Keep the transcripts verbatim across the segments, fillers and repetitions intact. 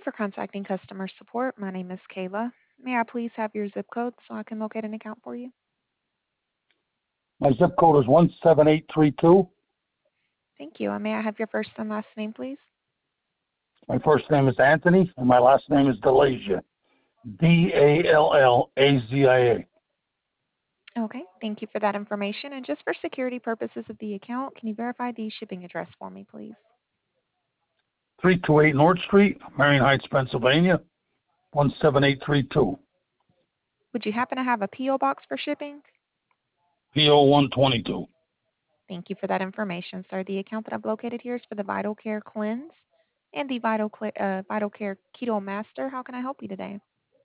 for contacting customer support. My name is Kayla. May I please have your zip code so I can locate an account for you? My zip code is one seven eight three two. Thank you. And may I have your first and last name, please? My first name is Anthony, and my last name is Dallazia. D A L L A Z I A. Okay, thank you for that information. And just for security purposes of the account, can you verify the shipping address for me, please? three two eight North Street, Marion Heights, Pennsylvania, one seven eight three two. Would you happen to have a P O box for shipping? P O one twenty-two. Thank you for that information, sir. The account that I've located here is for the Vital Care Cleanse and the Vital, Cle- uh, Vital Care Keto Master. How can I help you today?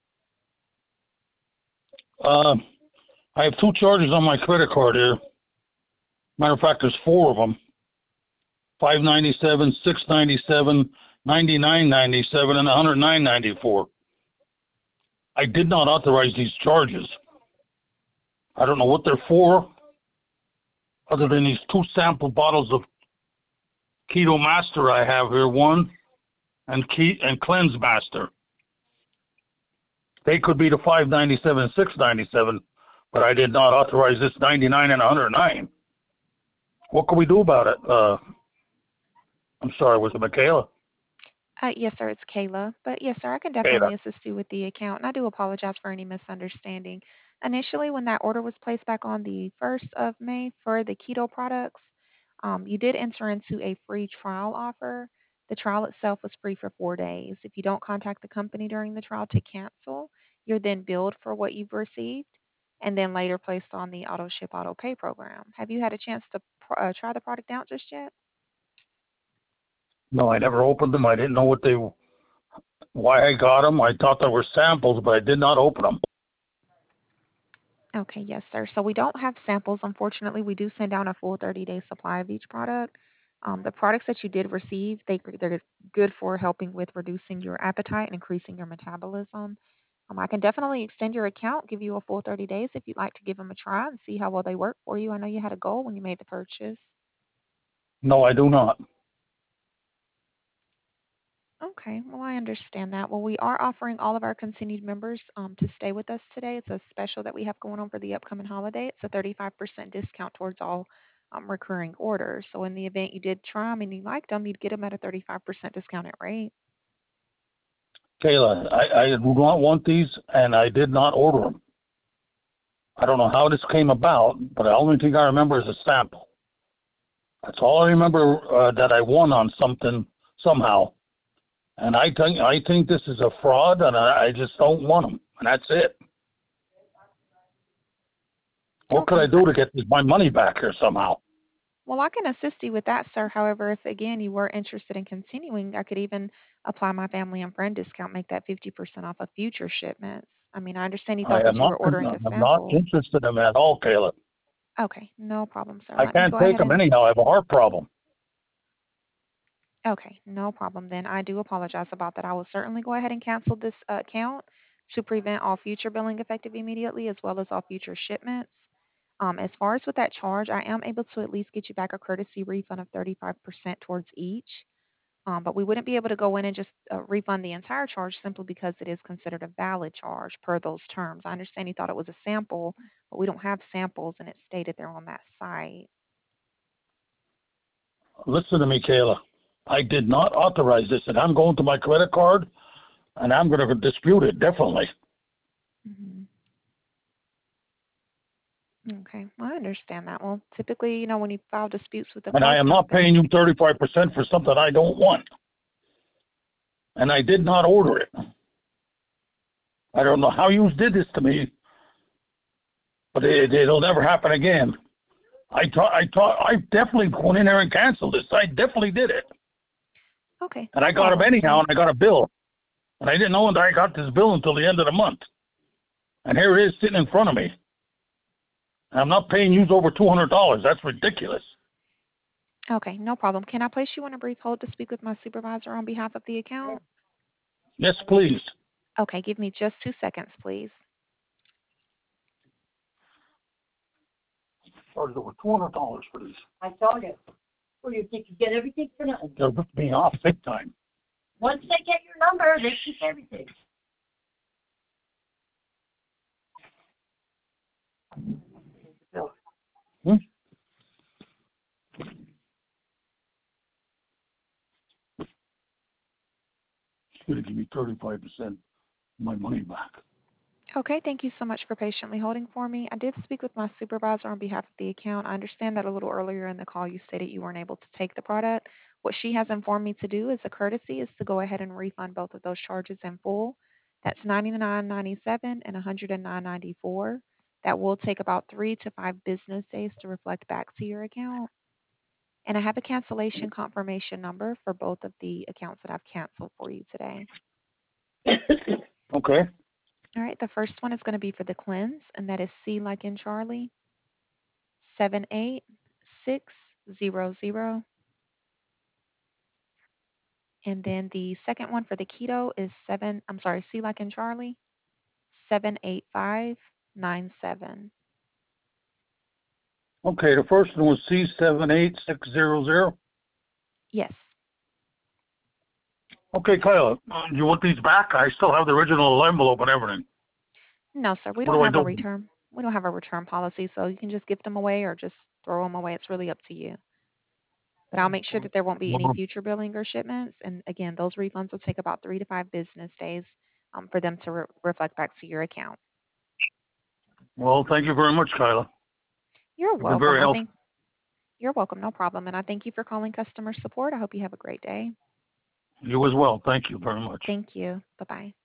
Uh, I have two charges on my credit card here. Matter of fact, there's four of them. five ninety-seven, six ninety-seven, ninety-nine ninety-seven, and one oh nine ninety-four. I did not authorize these charges. I don't know what they're for, other than these two sample bottles of Keto Master I have here, one, and Ke- and Cleanse Master. They could be the five ninety-seven and six ninety-seven, but I did not authorize this ninety-nine and one oh nine. What can we do about it? Uh, I'm sorry, was it Michaela? Uh, yes, sir, it's Kayla. But yes, sir, I can Kayla. definitely assist you with the account. And I do apologize for any misunderstanding. Initially, when that order was placed back on the first of May for the keto products, um, you did enter into a free trial offer. The trial itself was free for four days. If you don't contact the company during the trial to cancel, you're then billed for what you've received and then later placed on the auto ship auto pay program. Have you had a chance to pr- uh, try the product out just yet? No, I never opened them. I didn't know what they, why I got them. I thought they were samples, but I did not open them. Okay, yes, sir. So we don't have samples. Unfortunately, we do send down a full thirty-day supply of each product. Um, the products that you did receive, they, they're good for helping with reducing your appetite and increasing your metabolism. Um, I can definitely extend your account, give you a full thirty days if you'd like to give them a try and see how well they work for you. I know you had a goal when you made the purchase. No, I do not. Okay, well, I understand that. Well, we are offering all of our continued members um, to stay with us today. It's a special that we have going on for the upcoming holiday. It's a thirty-five percent discount towards all um, recurring orders. So, in the event you did try them and you liked them, you'd get them at a thirty-five percent discounted rate. Kayla, I, I do not want these, and I did not order them. I don't know how this came about, but the only thing I remember is a sample. That's all I remember, uh, that I won on something somehow. And I think I think this is a fraud, and I, I just don't want them, and that's it. What could I Okay. do to get this, my money back here somehow? Well, I can assist you with that, sir. However, if again you were interested in continuing, I could even apply my family and friend discount, make that fifty percent off of future shipments. I mean, I understand you I thought am that you not were ordering a I'm not sample. interested in them at all, Kayla. Okay, no problem, sir. I Let me can't go take ahead them and anyhow. I have a heart problem. Okay, no problem then. I do apologize about that. I will certainly go ahead and cancel this uh, account to prevent all future billing effective immediately as well as all future shipments. Um, as far as with that charge, I am able to at least get you back a courtesy refund of thirty-five percent towards each. Um, but we wouldn't be able to go in and just uh, refund the entire charge simply because it is considered a valid charge per those terms. I understand you thought it was a sample, but we don't have samples and it's stated there on that site. Listen to me, Kayla. I did not authorize this, and I'm going to my credit card, and I'm going to dispute it, definitely. Mhm. Okay, well, I understand that. Well, typically, you know, when you file disputes with the And I card am not company, paying you thirty-five percent for something I don't want. And I did not order it. I don't know how you did this to me, but it, it'll never happen again. I taught, I taught, I definitely went in there and canceled this. I definitely did it. okay, And no I got them problem, anyhow, sir. and I got a bill. And I didn't know that I got this bill until the end of the month. And here it is sitting in front of me. And I'm not paying you over two hundred dollars. That's ridiculous. Okay, no problem. Can I place you on a brief hold to speak with my supervisor on behalf of the account? Yes, please. Okay, give me just two seconds, please. Charged over two hundred dollars for these. I told you. Well, you think you get everything for nothing. They're ripping me off big time. Once they get your number, they keep everything. Hmm? She's gonna give me thirty-five percent of my money back. Okay, thank you so much for patiently holding for me. I did speak with my supervisor on behalf of the account. I understand that a little earlier in the call you stated you weren't able to take the product. What she has informed me to do as a courtesy is to go ahead and refund both of those charges in full. That's ninety-nine ninety-seven and one hundred nine ninety-four. That will take about three to five business days to reflect back to your account. And I have a cancellation confirmation number for both of the accounts that I've canceled for you today. Okay. All right, the first one is going to be for the cleanse, and that is C like in Charlie, seven eight six zero zero. And then the second one for the keto is seven, I'm sorry, C like in Charlie, seven eight five nine seven. Okay, the first one was C seven eight six zero zero. Yes. Okay, Kyla, uh, you want these back? I still have the original envelope and everything. No, sir, we What don't do I have a do? return. We don't have a return policy, so you can just gift them away or just throw them away. It's really up to you. But I'll make sure that there won't be any future billing or shipments. And again, those refunds will take about three to five business days um, for them to re- reflect back to your account. Well, thank you very much, Kyla. You're You've been welcome. very I helpful. think you're welcome. No problem. And I thank you for calling customer support. I hope you have a great day. You as well. Thank you very much. Thank you. Bye bye.